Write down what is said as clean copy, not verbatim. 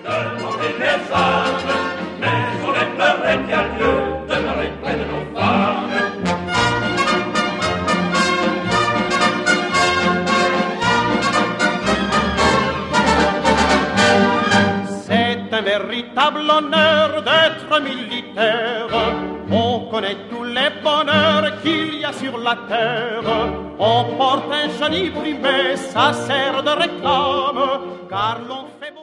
demander les armes, mais on aimerait bien mieux demeurer près de nos femmes. C'est un véritable honneur d'être militaire. On connaît tous les bonheurs qu'il y a sur la terre. On porte un joli plumet, ça sert de réclame, car l'on fait beau.